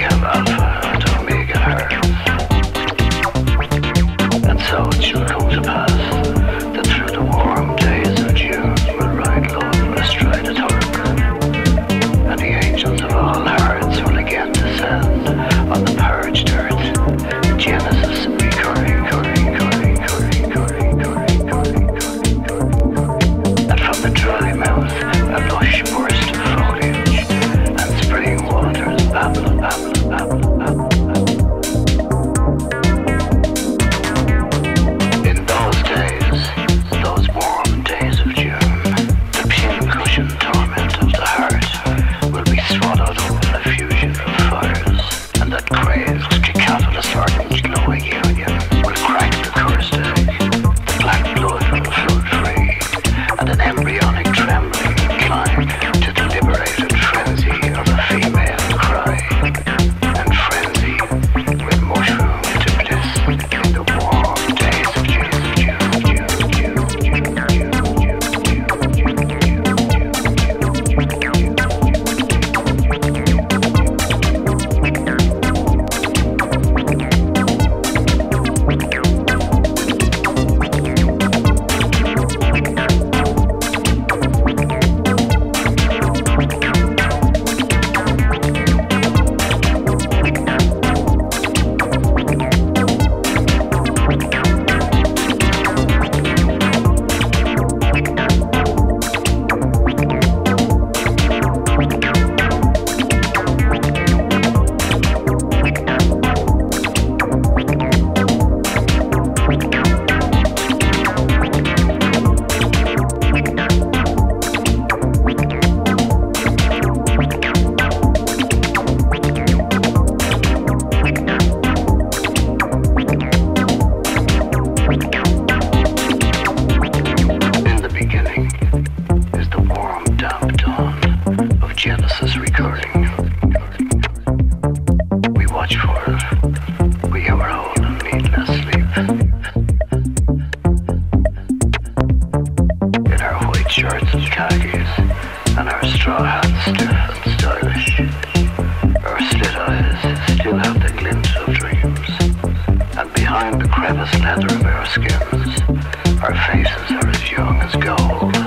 have alpha and omega hertz. And so it shall come to pass that through the warm days of June will ride love astride a turk, and the angels of all hearts will again descend on the purged earth. Genesis recurring, and from the dry mouth a lush burst of foliage, and spring waters babble, babble, babble, babble. In those days, those warm days of June, the pin-cushion torment of the heart will be swallowed up in a fusion of fires, and that crazed cacophonous orange glowing union will crack the cursed egg. The black blood will flood free, and an embryonic trembling climb to the liberated frenzy of a female cry, and frenzy will mushroom to bliss in the warm days of June. Genesis recording. We watch for it. We have our own and needless sleep. In our white shirts and khakis, and our straw hats stiff and stylish, our slit eyes still have the glint of dreams, and behind the crevice leather of our skins, our faces are as young as gold.